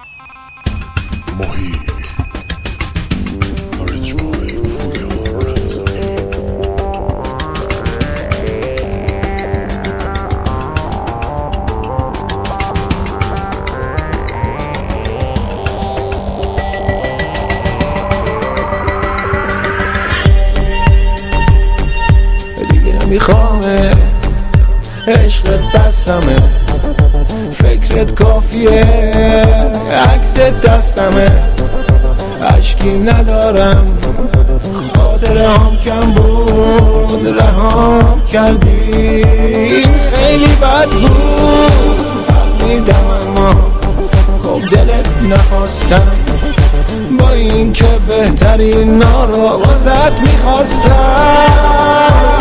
میخوامه عشقت بستمه، فکرت کافیه عکست دستمه، عشقی ندارم خاطره هم کم بود رهام کردی، این خیلی بد بود میدم اما خب دلت نخواستم، با این که بهترین نارو واسط میخواستم.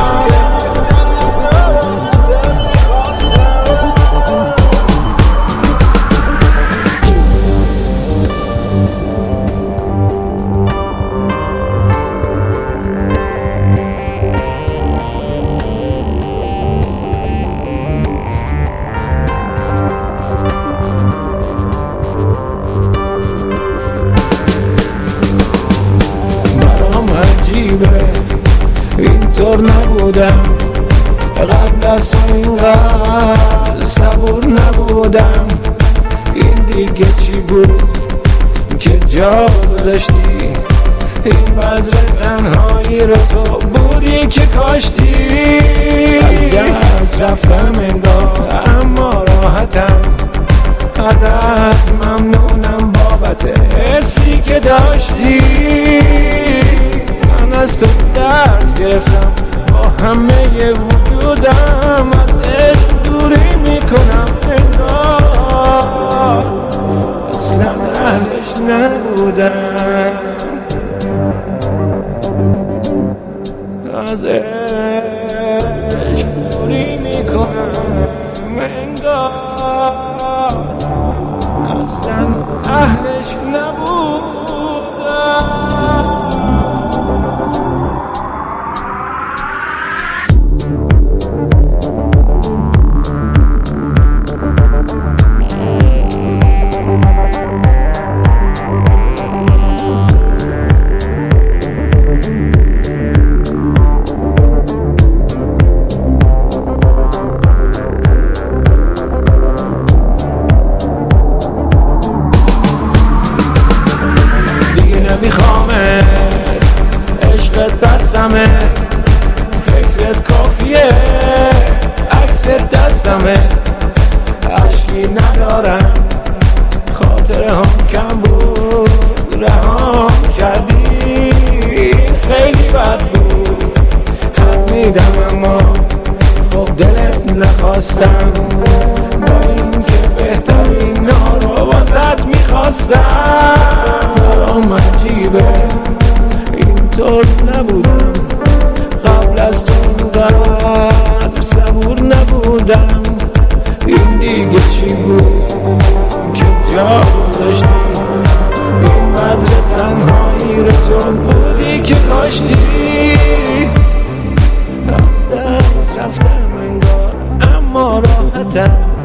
اینطور نبودم قبل از تو، اینقدر صبور نبودم، این دیگه چی بود که جا گذاشتی، این بذر تنهایی رو تو بودی که کاشتی، از دست رفتم انگار اما راحتم، ازت ممنونم بابت حسی که داشتی، من از تو دست گرفتم با همه وجودم، از عشق دوری میکنم انگار اصلا اهلش نبودم، از عشق دوری میکنم انگار اصلا اهلش نبودم. میخوامه عشقت بستمه، فکرت کافیه عکست دستمه، عشقی ندارم خاطره هم کم بود رهام کردی، این خیلی بد بود حق میدم اما خب دلت نخواستم، با این که بهترین نارو واسط میخواستم، برام عجیبه اینطور نبودم قبل از تو، قدر صبور نبودم، این دیگه چی بود که جا گذاشتی، این بذر تنهایی رو تو بودی که کاشتی، از دست رفتم انگار اما راحتم،